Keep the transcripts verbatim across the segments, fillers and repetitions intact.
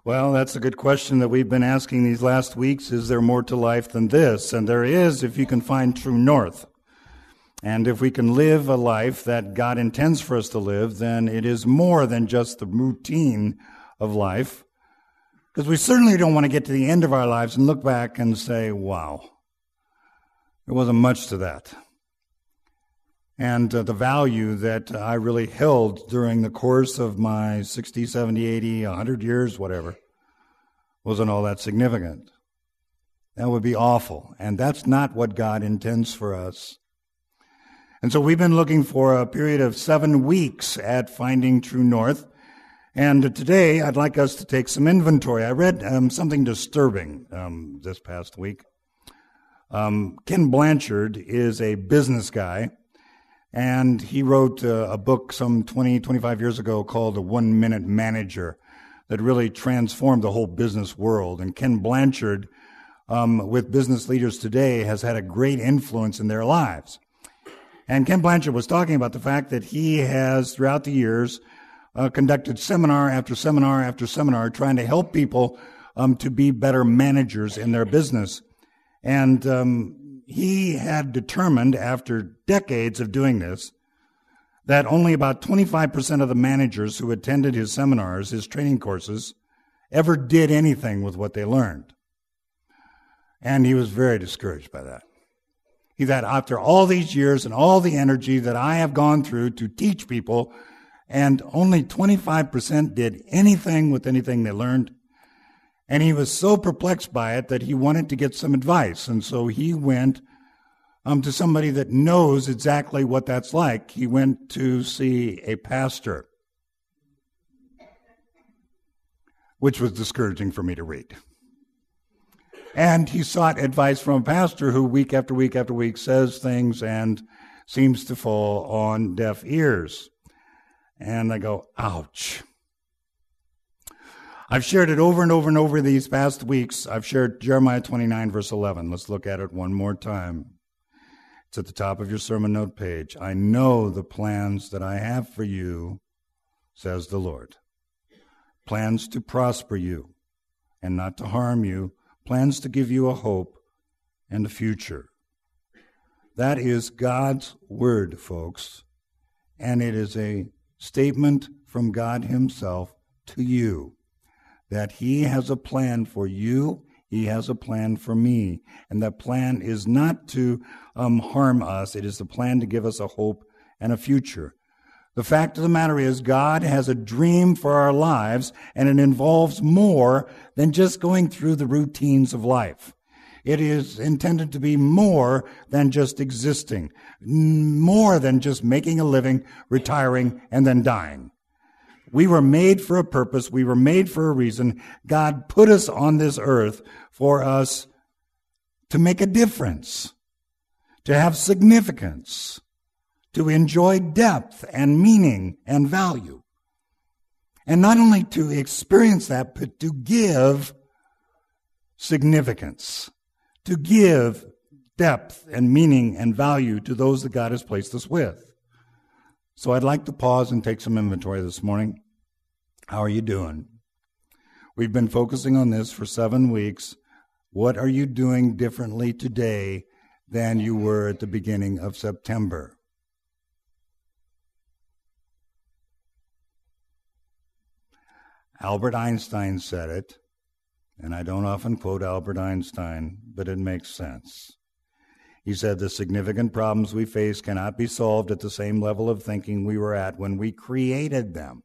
Well, that's a good question that we've been asking these last weeks. Is there more to life than this? And there is, if you can find true north. And if we can live a life that God intends for us to live, then it is more than just the routine of life. Because we certainly don't want to get to the end of our lives and look back and say, wow, there wasn't much to that. And uh, the value that I really held during the course of my sixty, seventy, eighty, one hundred years, whatever, wasn't all that significant. That would be awful. And that's not what God intends for us. And so we've been looking for a period of seven weeks at finding true north. And today I'd like us to take some inventory. I read um, something disturbing um, this past week. Um, Ken Blanchard is a business guy. And he wrote uh, a book some twenty, twenty-five years ago called The One Minute Manager that really transformed the whole business world. And Ken Blanchard, um, with business leaders today, has had a great influence in their lives. And Ken Blanchard was talking about the fact that he has, throughout the years, uh, conducted seminar after seminar after seminar trying to help people um, to be better managers in their business. And um he had determined, after decades of doing this, that only about twenty-five percent of the managers who attended his seminars, his training courses, ever did anything with what they learned. And he was very discouraged by that. He thought, after all these years and all the energy that I have gone through to teach people, and only twenty-five percent did anything with anything they learned, and he was so perplexed by it that he wanted to get some advice. And so he went um, to somebody that knows exactly what that's like. He went to see a pastor, which was discouraging for me to read. And he sought advice from a pastor who week after week after week says things and seems to fall on deaf ears. And I go, ouch. I've shared it over and over and over these past weeks. I've shared Jeremiah twenty-nine, verse eleven. Let's look at it one more time. It's at the top of your sermon note page. I know the plans that I have for you, says the Lord. Plans to prosper you and not to harm you. Plans to give you a hope and a future. That is God's word, folks. And it is a statement from God himself to you. That he has a plan for you, he has a plan for me. And that plan is not to um, harm us, it is a plan to give us a hope and a future. The fact of the matter is, God has a dream for our lives, and it involves more than just going through the routines of life. It is intended to be more than just existing, more than just making a living, retiring, and then dying. We were made for a purpose. We were made for a reason. God put us on this earth for us to make a difference, to have significance, to enjoy depth and meaning and value. And not only to experience that, but to give significance, to give depth and meaning and value to those that God has placed us with. So I'd like to pause and take some inventory this morning. How are you doing? We've been focusing on this for seven weeks. What are you doing differently today than you were at the beginning of September? Albert Einstein said it, and I don't often quote Albert Einstein, but it makes sense. He said the significant problems we face cannot be solved at the same level of thinking we were at when we created them.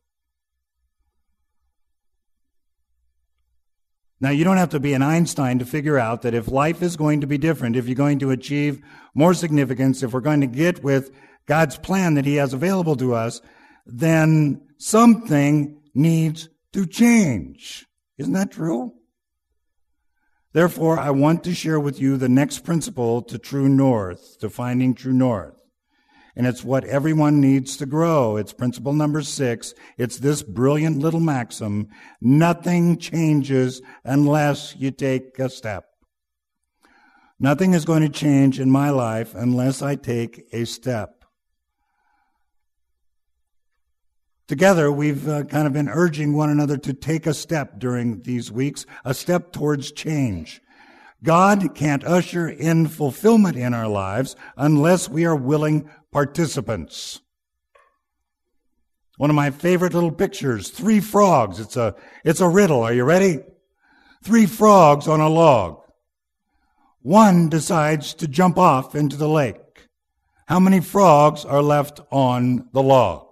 Now, you don't have to be an Einstein to figure out that if life is going to be different, if you're going to achieve more significance, if we're going to get with God's plan that he has available to us, then something needs to change. Isn't that true? Therefore, I want to share with you the next principle to true north, to finding true north. And it's what everyone needs to grow. It's principle number six. It's this brilliant little maxim: nothing changes unless you take a step. Nothing is going to change in my life unless I take a step. Together, we've uh, kind of been urging one another to take a step during these weeks, a step towards change. God can't usher in fulfillment in our lives unless we are willing participants. One of my favorite little pictures, three frogs. It's a, it's a riddle. Are you ready? Three frogs on a log. One decides to jump off into the lake. How many frogs are left on the log?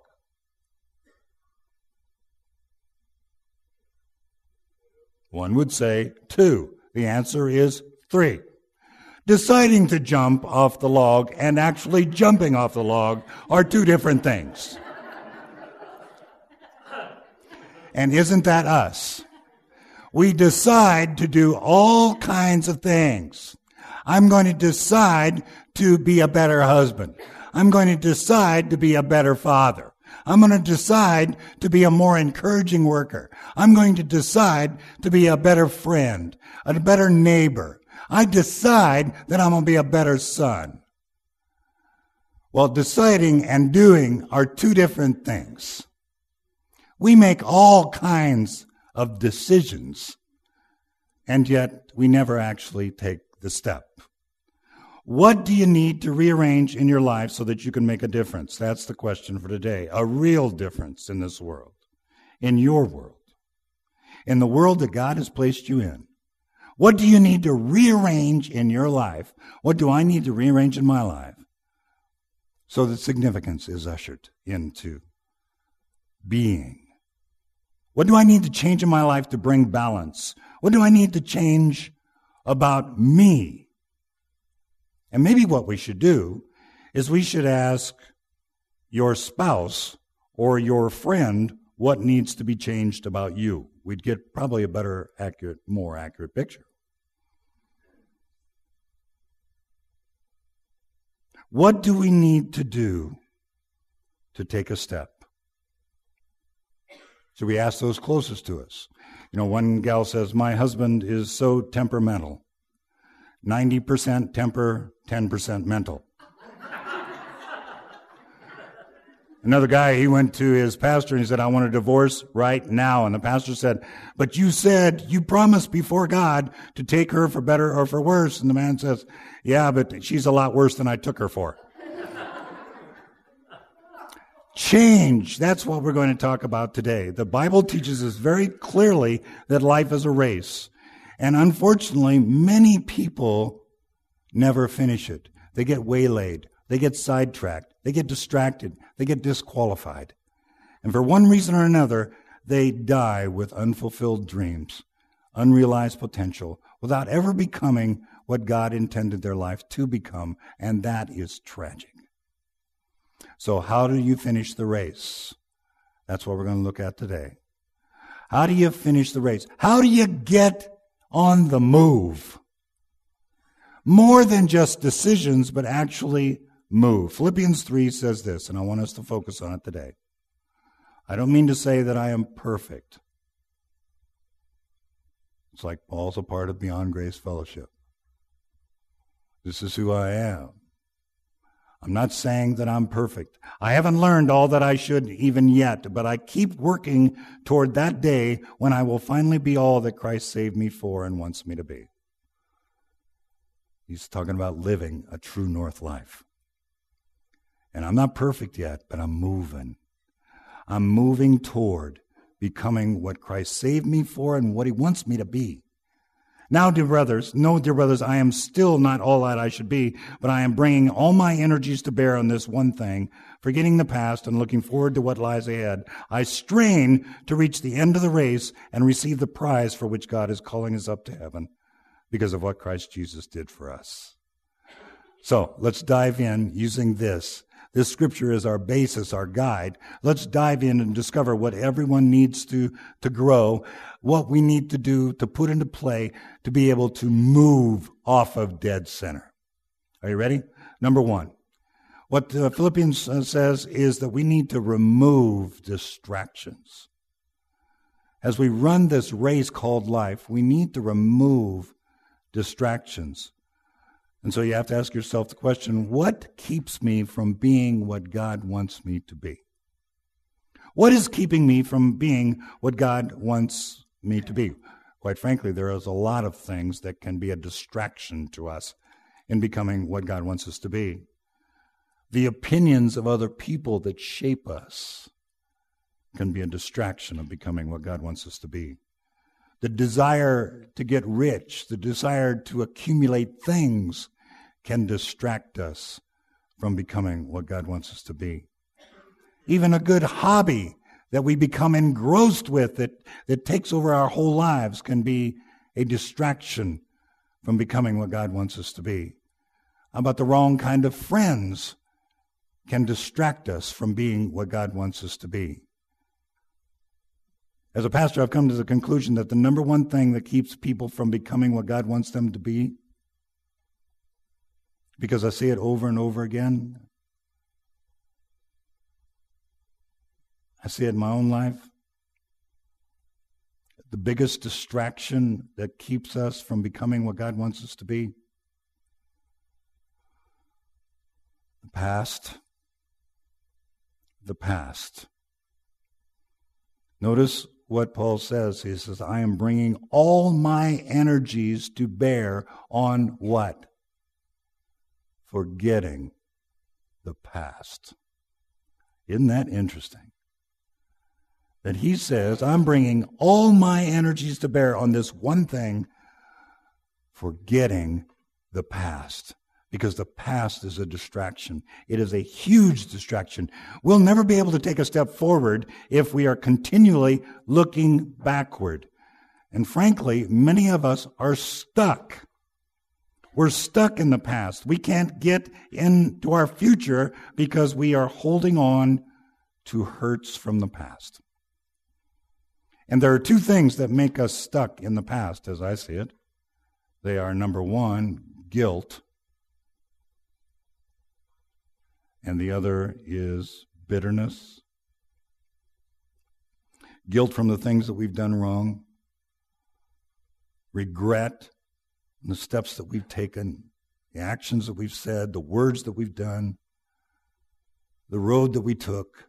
One would say two. The answer is three. Deciding to jump off the log and actually jumping off the log are two different things. And isn't that us? We decide to do all kinds of things. I'm going to decide to be a better husband. I'm going to decide to be a better father. I'm going to decide to be a more encouraging worker. I'm going to decide to be a better friend, a better neighbor. I decide that I'm going to be a better son. Well, deciding and doing are two different things. We make all kinds of decisions, and yet we never actually take the step. What do you need to rearrange in your life so that you can make a difference? That's the question for today. A real difference in this world, in your world, in the world that God has placed you in. What do you need to rearrange in your life? What do I need to rearrange in my life so that significance is ushered into being? What do I need to change in my life to bring balance? What do I need to change about me? And maybe what we should do is we should ask your spouse or your friend what needs to be changed about you. We'd get probably a better, accurate, more accurate picture. What do we need to do to take a step? So we ask those closest to us. You know, one gal says, my husband is so temperamental. ninety percent temper, ten percent mental. Another guy, he went to his pastor and he said, I want a divorce right now. And the pastor said, but you said you promised before God to take her for better or for worse. And the man says, yeah, but she's a lot worse than I took her for. Change. That's what we're going to talk about today. The Bible teaches us very clearly that life is a race. And unfortunately, many people never finish it. They get waylaid. They get sidetracked. They get distracted. They get disqualified. And for one reason or another, they die with unfulfilled dreams, unrealized potential, without ever becoming what God intended their life to become. And that is tragic. So how do you finish the race? That's what we're going to look at today. How do you finish the race? How do you get on the move? More than just decisions, but actually move. Philippians three says this, and I want us to focus on it today. I don't mean to say that I am perfect. It's like Paul's a part of Beyond Grace Fellowship. This is who I am. I'm not saying that I'm perfect. I haven't learned all that I should even yet, but I keep working toward that day when I will finally be all that Christ saved me for and wants me to be. He's talking about living a true north life. And I'm not perfect yet, but I'm moving. I'm moving toward becoming what Christ saved me for and what he wants me to be. Now, dear brothers, no, dear brothers, I am still not all that I should be, but I am bringing all my energies to bear on this one thing, forgetting the past and looking forward to what lies ahead. I strain to reach the end of the race and receive the prize for which God is calling us up to heaven because of what Christ Jesus did for us. So let's dive in using this. This scripture is our basis, our guide. Let's dive in and discover what everyone needs to, to grow, what we need to do to put into play to be able to move off of dead center. Are you ready? Number one, what uh, Philippians uh, says is that we need to remove distractions. As we run this race called life, we need to remove distractions. And so you have to ask yourself the question, what keeps me from being what God wants me to be? What is keeping me from being what God wants me to be? Quite frankly, there is a lot of things that can be a distraction to us in becoming what God wants us to be. The opinions of other people that shape us can be a distraction of becoming what God wants us to be. The desire to get rich, the desire to accumulate things can distract us from becoming what God wants us to be. Even a good hobby that we become engrossed with, that, that takes over our whole lives, can be a distraction from becoming what God wants us to be. How about the wrong kind of friends can distract us from being what God wants us to be? As a pastor, I've come to the conclusion that the number one thing that keeps people from becoming what God wants them to be, because I see it over and over again, I see it in my own life, the biggest distraction that keeps us from becoming what God wants us to be, the past, the past. Notice what Paul says. He says, I am bringing all my energies to bear on what? Forgetting the past. Isn't that interesting? That he says, I'm bringing all my energies to bear on this one thing, forgetting the past. Because the past is a distraction. It is a huge distraction. We'll never be able to take a step forward if we are continually looking backward. And frankly, many of us are stuck. We're stuck in the past. We can't get into our future because we are holding on to hurts from the past. And there are two things that make us stuck in the past, as I see it. They are, number one, guilt. And the other is bitterness. Guilt from the things that we've done wrong. Regret in the steps that we've taken, the actions that we've said, the words that we've done, the road that we took.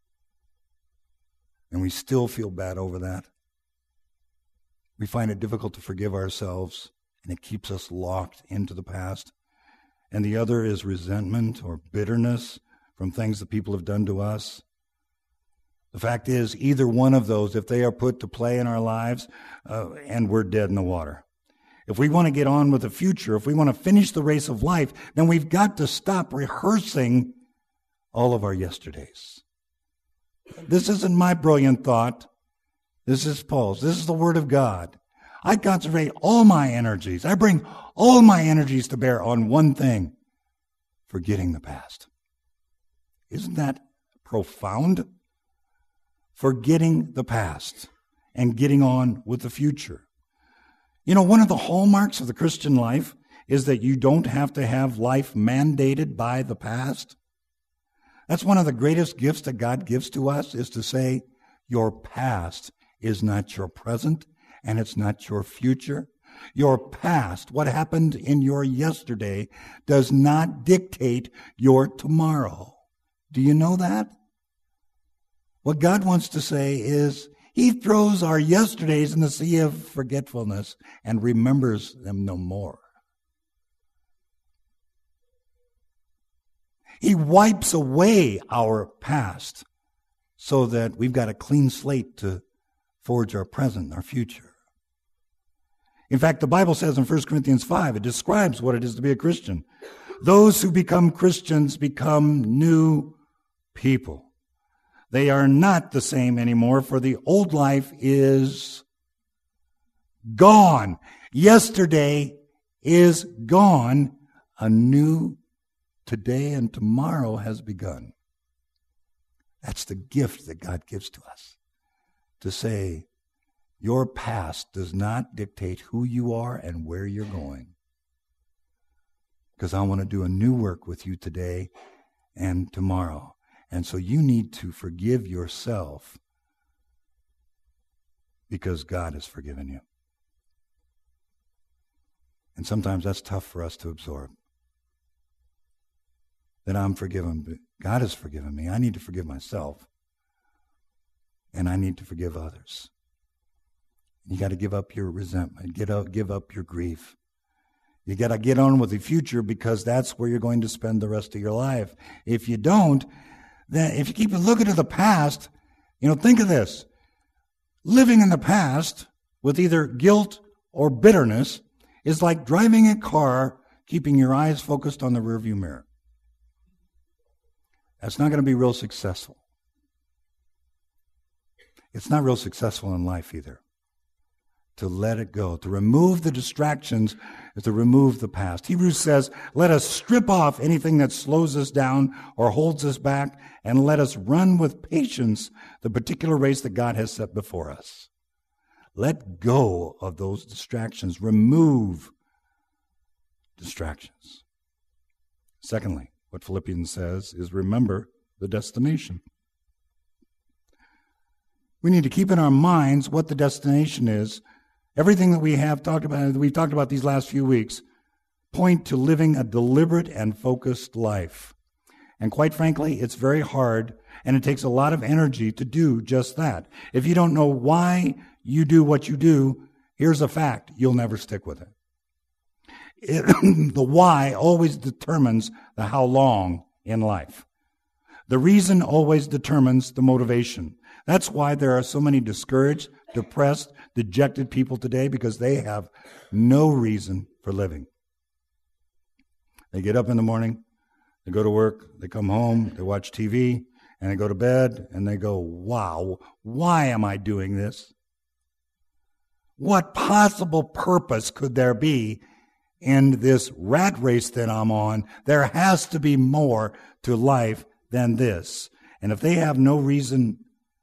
And we still feel bad over that. We find it difficult to forgive ourselves, and it keeps us locked into the past. And the other is resentment or bitterness from things that people have done to us. The fact is, either one of those, if they are put to play in our lives, uh, and we're dead in the water. If we want to get on with the future, if we want to finish the race of life, then we've got to stop rehearsing all of our yesterdays. This isn't my brilliant thought. This is Paul's. This is the Word of God. I concentrate all my energies. I bring all my energies to bear on one thing, forgetting the past. Isn't that profound? Forgetting the past and getting on with the future. You know, one of the hallmarks of the Christian life is that you don't have to have life mandated by the past. That's one of the greatest gifts that God gives to us, is to say, your past is not your present, and it's not your future. Your past, what happened in your yesterday, does not dictate your tomorrow. Do you know that? What God wants to say is, He throws our yesterdays in the sea of forgetfulness and remembers them no more. He wipes away our past so that we've got a clean slate to forge our present, our future. In fact, the Bible says in First Corinthians five, it describes what it is to be a Christian. Those who become Christians become new people. They are not the same anymore, for the old life is gone. Yesterday is gone. A new today and tomorrow has begun. That's the gift that God gives to us. To say, your past does not dictate who you are and where you're going. Because I want to do a new work with you today and tomorrow. And so you need to forgive yourself because God has forgiven you. And sometimes that's tough for us to absorb. That I'm forgiven, but God has forgiven me. I need to forgive myself. and I need to forgive others. You got to give up your resentment, get up, give up your grief. You got to get on with the future because that's where you're going to spend the rest of your life. If you don't, then if you keep looking to the past, you know, think of this. Living in the past with either guilt or bitterness is like driving a car, keeping your eyes focused on the rearview mirror. That's not going to be real successful. It's not real successful in life either. To let it go, to remove the distractions, is to remove the past. Hebrews says, let us strip off anything that slows us down or holds us back, and let us run with patience the particular race that God has set before us. Let go of those distractions. Remove distractions. Secondly, what Philippians says is remember the destination. We need to keep in our minds what the destination is. Everything that we have talked about, that we've talked about these last few weeks, point to living a deliberate and focused life. And quite frankly, it's very hard, and it takes a lot of energy to do just that. If you don't know why you do what you do, here's a fact: you'll never stick with it. it the why always determines the how long in life. The reason always determines the motivation. That's why there are so many discouraged, depressed, dejected people today, because they have no reason for living. They get up in the morning, they go to work, they come home, they watch T V, and they go to bed, and they go, wow, why am I doing this? What possible purpose could there be in this rat race that I'm on? There has to be more to life than this. And if they have no reason,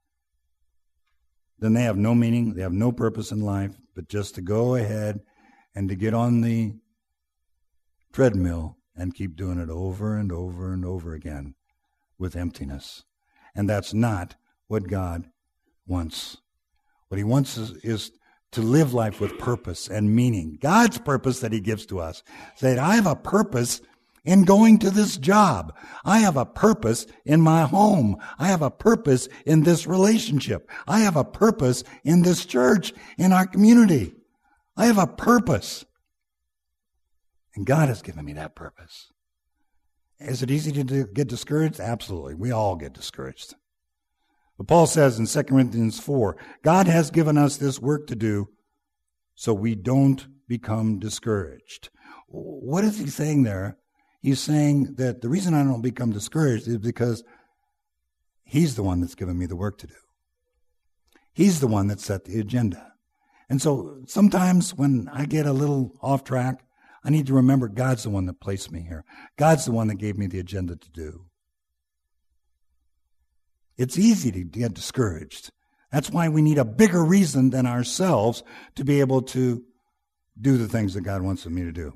then they have no meaning, they have no purpose in life, but just to go ahead and to get on the treadmill and keep doing it over and over and over again with emptiness. And that's not what God wants. What he wants is, is to live life with purpose and meaning. God's purpose that he gives to us. Say, I have a purpose in going to this job. I have a purpose in my home. I have a purpose in this relationship. I have a purpose in this church, in our community. I have a purpose. And God has given me that purpose. Is it easy to do, get discouraged? Absolutely. We all get discouraged. But Paul says in Second Corinthians four, God has given us this work to do so we don't become discouraged. What is he saying there? He's saying that the reason I don't become discouraged is because he's the one that's given me the work to do. He's the one that set the agenda. And so sometimes when I get a little off track, I need to remember God's the one that placed me here. God's the one that gave me the agenda to do. It's easy to get discouraged. That's why we need a bigger reason than ourselves to be able to do the things that God wants me to do.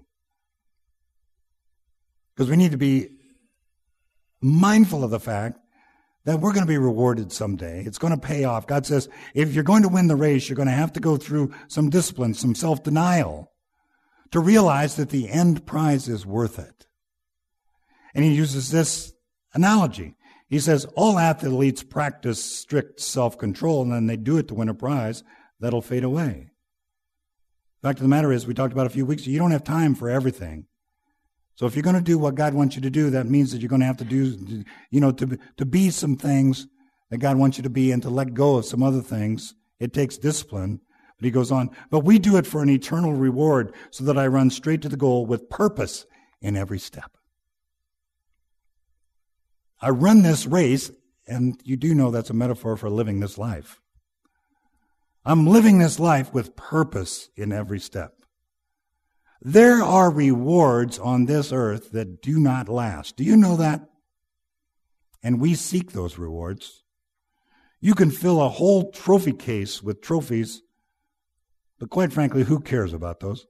Because we need to be mindful of the fact that we're going to be rewarded someday. It's going to pay off. God says, if you're going to win the race, you're going to have to go through some discipline, some self-denial to realize that the end prize is worth it. And he uses this analogy. He says, all athletes practice strict self-control, and then they do it to win a prize that'll fade away. The fact of the matter is, we talked about a few weeks ago, you don't have time for everything. So if you're going to do what God wants you to do, that means that you're going to have to do, you know, to, to be some things that God wants you to be and to let go of some other things. It takes discipline. But he goes on, but we do it for an eternal reward so that I run straight to the goal with purpose in every step. I run this race, and you do know that's a metaphor for living this life. I'm living this life with purpose in every step. There are rewards on this earth that do not last. Do you know that? And we seek those rewards. You can fill a whole trophy case with trophies, but quite frankly, who cares about those?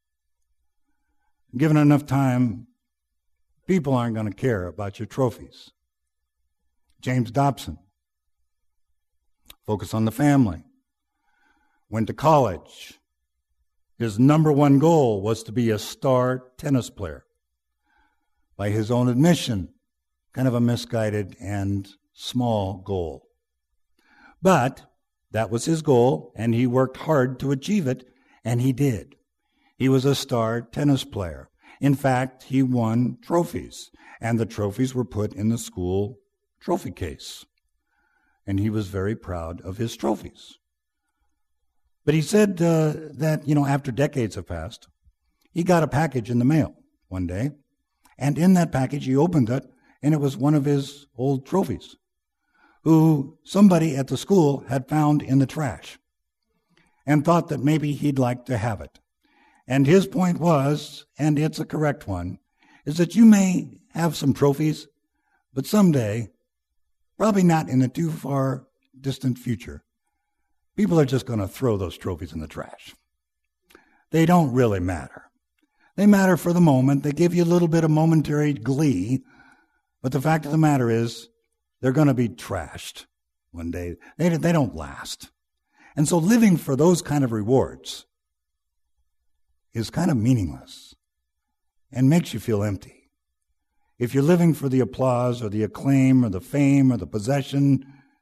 Given enough time, people aren't going to care about your trophies. James Dobson, focus on the family, went to college. His number one goal was to be a star tennis player. By his own admission, kind of a misguided and small goal. But that was his goal, and he worked hard to achieve it, and he did. He was a star tennis player. In fact, he won trophies, and the trophies were put in the school trophy case. And he was very proud of his trophies. But he said uh, that, you know, after decades have passed, he got a package in the mail one day, and in that package he opened it, and it was one of his old trophies, who somebody at the school had found in the trash and thought that maybe he'd like to have it. And his point was, and it's a correct one, is that you may have some trophies, but someday, probably not in the too far distant future, people are just going to throw those trophies in the trash. They don't really matter. They matter for the moment. They give you a little bit of momentary glee, but the fact of the matter is, they're going to be trashed one day. They, they don't last. And so living for those kind of rewards is kind of meaningless and makes you feel empty. If you're living for the applause or the acclaim or the fame or the possession,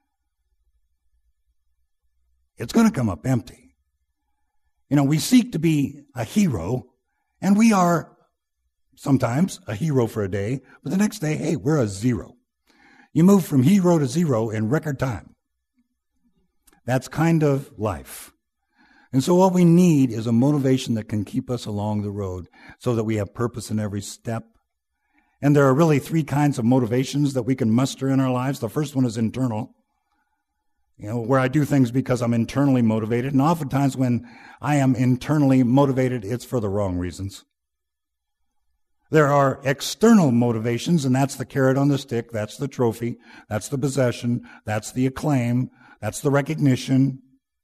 it's going to come up empty. You know, we seek to be a hero, and we are sometimes a hero for a day, but the next day, hey, we're a zero. You move from hero to zero in record time. That's kind of life. And so what we need is a motivation that can keep us along the road so that we have purpose in every step. And there are really three kinds of motivations that we can muster in our lives. The first one is internal, you know, where I do things because I'm internally motivated. And oftentimes when I am internally motivated, it's for the wrong reasons. There are external motivations, and that's the carrot on the stick, that's the trophy, that's the possession, that's the acclaim, that's the recognition.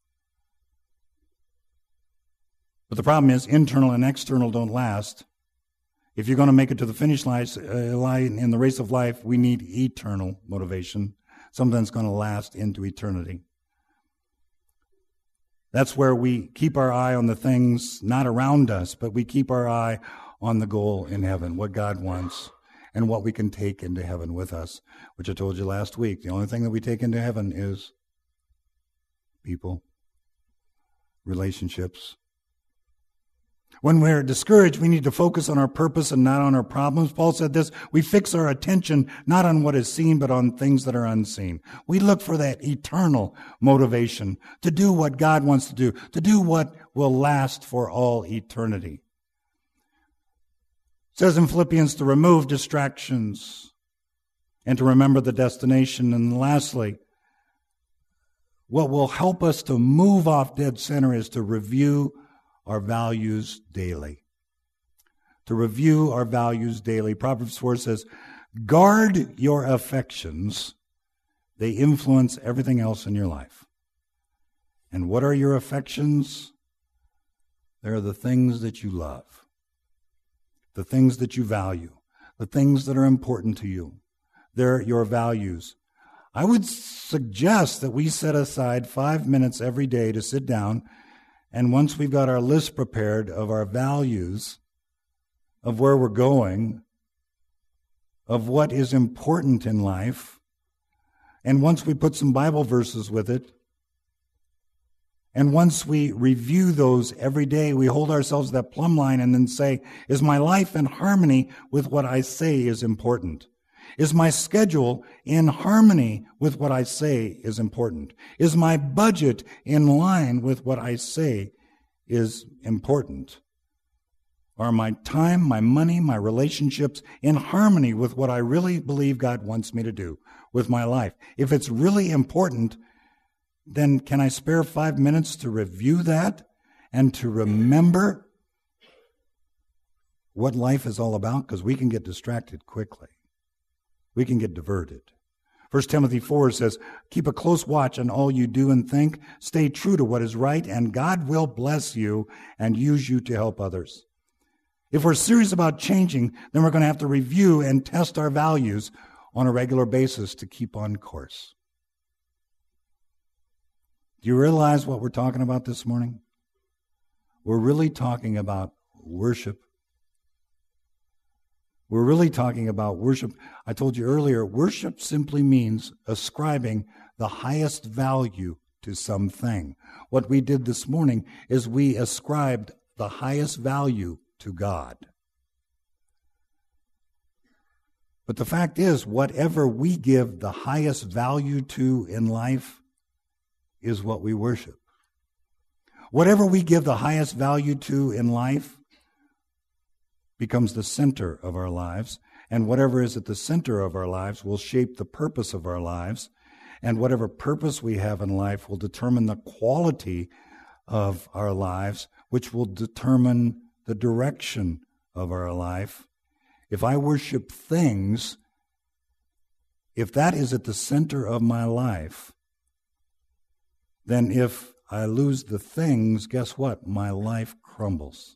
But the problem is internal and external don't last. If you're going to make it to the finish line in the race of life, we need eternal motivation, something that's going to last into eternity. That's where we keep our eye on the things not around us, but we keep our eye on the goal in heaven, what God wants, and what we can take into heaven with us, which I told you last week. The only thing that we take into heaven is people, relationships. When we're discouraged, we need to focus on our purpose and not on our problems. Paul said this, we fix our attention not on what is seen, but on things that are unseen. We look for that eternal motivation to do what God wants to do, to do what will last for all eternity. It says in Philippians to remove distractions and to remember the destination. And lastly, what will help us to move off dead center is to review our values daily. To review our values daily. Proverbs four says, guard your affections. They influence everything else in your life. And what are your affections? They're the things that you love. The things that you value, the things that are important to you. They're your values. I would suggest that we set aside five minutes every day to sit down, and once we've got our list prepared of our values, of where we're going, of what is important in life, and once we put some Bible verses with it, and once we review those every day, we hold ourselves to that plumb line and then say, is my life in harmony with what I say is important? Is my schedule in harmony with what I say is important? Is my budget in line with what I say is important? Are my time, my money, my relationships in harmony with what I really believe God wants me to do with my life? If it's really important, then can I spare five minutes to review that and to remember what life is all about? Because we can get distracted quickly. We can get diverted. First Timothy four says, keep a close watch on all you do and think. Stay true to what is right, and God will bless you and use you to help others. If we're serious about changing, then we're going to have to review and test our values on a regular basis to keep on course. Do you realize what we're talking about this morning? We're really talking about worship. We're really talking about worship. I told you earlier, worship simply means ascribing the highest value to something. What we did this morning is we ascribed the highest value to God. But the fact is, whatever we give the highest value to in life is what we worship. Whatever we give the highest value to in life becomes the center of our lives, and whatever is at the center of our lives will shape the purpose of our lives, and whatever purpose we have in life will determine the quality of our lives, which will determine the direction of our life. If I worship things, if that is at the center of my life, then if I lose the things, guess what? My life crumbles.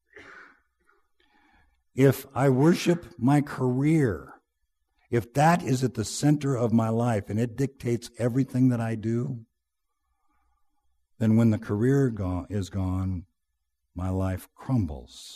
If I worship my career, if that is at the center of my life and it dictates everything that I do, then when the career go- is gone, my life crumbles.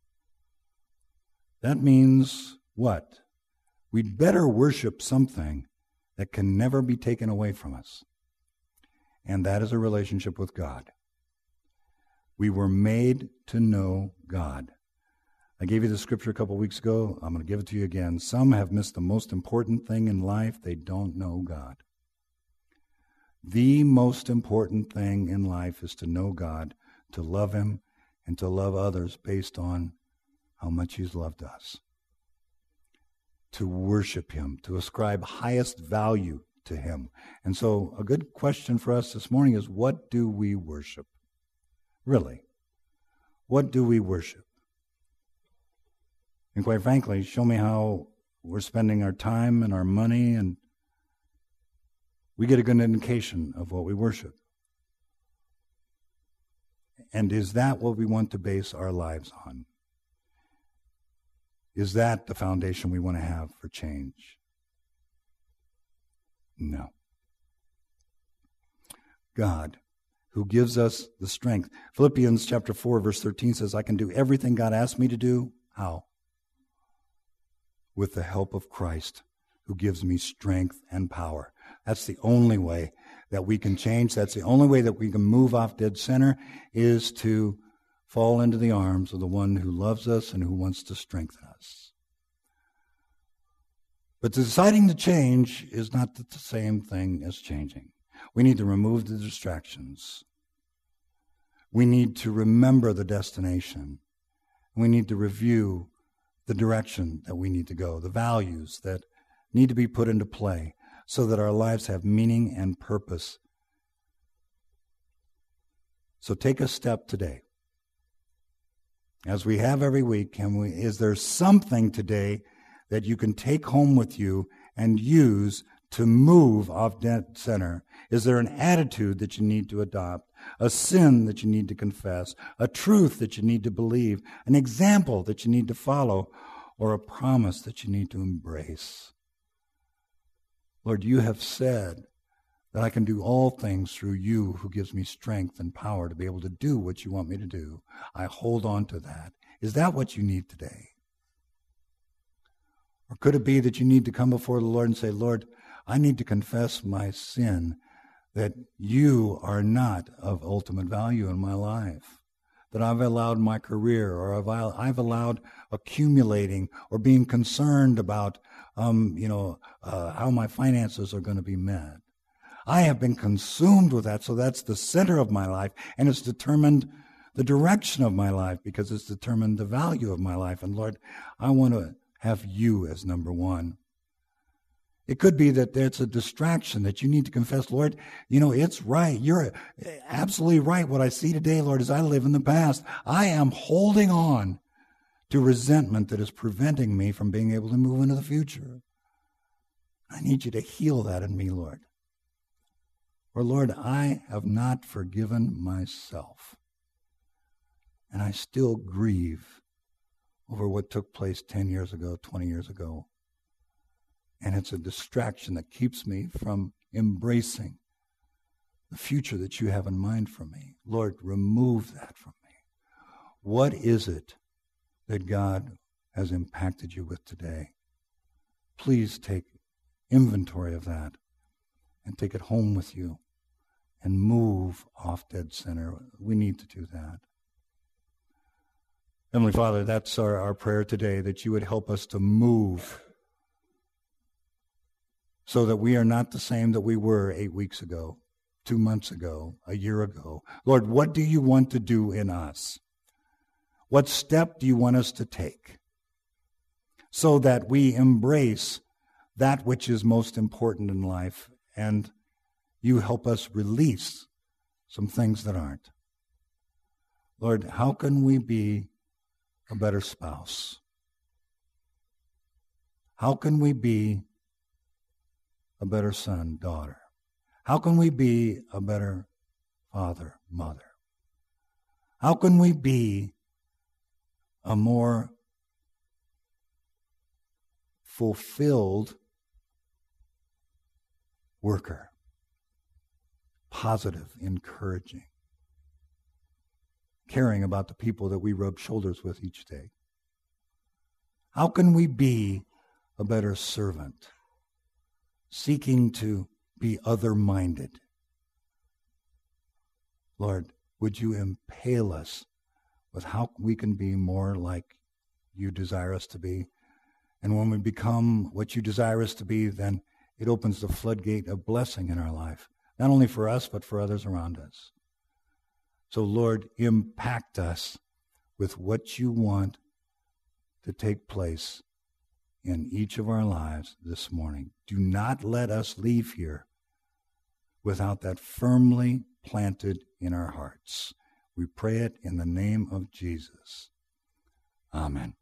That means what? We'd better worship something that can never be taken away from us. And that is a relationship with God. We were made to know God. I gave you the scripture a couple weeks ago. I'm going to give it to you again. Some have missed the most important thing in life. They don't know God. The most important thing in life is to know God, to love Him, and to love others based on how much He's loved us. To worship Him, to ascribe highest value to Him. And so a good question for us this morning is, what do we worship? Really, what do we worship? And quite frankly, show me how we're spending our time and our money, and we get a good indication of what we worship. And is that what we want to base our lives on? Is that the foundation we want to have for change? No. God, who gives us the strength. Philippians chapter four, verse thirteen says, I can do everything God asked me to do. How? With the help of Christ, who gives me strength and power. That's the only way that we can change. That's the only way that we can move off dead center, is to fall into the arms of the one who loves us and who wants to strengthen us. But deciding to change is not the same thing as changing. We need to remove the distractions. We need to remember the destination. We need to review the direction that we need to go, the values that need to be put into play so that our lives have meaning and purpose. So take a step today. As we have every week, can we, is there something today that you can take home with you and use to move off dead center? Is there an attitude that you need to adopt, a sin that you need to confess, a truth that you need to believe, an example that you need to follow, or a promise that you need to embrace? Lord, you have said that I can do all things through you who gives me strength and power to be able to do what you want me to do. I hold on to that. Is that what you need today? Or could it be that you need to come before the Lord and say, Lord, I need to confess my sin, that you are not of ultimate value in my life, that I've allowed my career, or I've, I've allowed accumulating or being concerned about, um, you know, uh, how my finances are going to be met. I have been consumed with that, so that's the center of my life, and it's determined the direction of my life because it's determined the value of my life. And Lord, I want to have you as number one. It could be that there's a distraction that you need to confess, Lord, you know, it's right. You're absolutely right. What I see today, Lord, is I live in the past. I am holding on to resentment that is preventing me from being able to move into the future. I need you to heal that in me, Lord. Or, Lord, I have not forgiven myself, and I still grieve over what took place ten years ago, twenty years ago. And it's a distraction that keeps me from embracing the future that you have in mind for me. Lord, remove that from me. What is it that God has impacted you with today? Please take inventory of that and take it home with you and move off dead center. We need to do that. Heavenly Father, that's our, our prayer today, that you would help us to move so that we are not the same that we were eight weeks ago, two months ago, a year ago. Lord, what do you want to do in us? What step do you want us to take so that we embrace that which is most important in life, and you help us release some things that aren't? Lord, how can we be a better spouse? How can we be a better son, daughter? How can we be a better father, mother? How can we be a more fulfilled worker? Positive, encouraging, caring about the people that we rub shoulders with each day. How can we be a better servant, seeking to be other-minded? Lord, would you impale us with how we can be more like you desire us to be? And when we become what you desire us to be, then it opens the floodgate of blessing in our life, not only for us, but for others around us. So, Lord, impact us with what you want to take place in each of our lives this morning. Do not let us leave here without that firmly planted in our hearts. We pray it in the name of Jesus. Amen.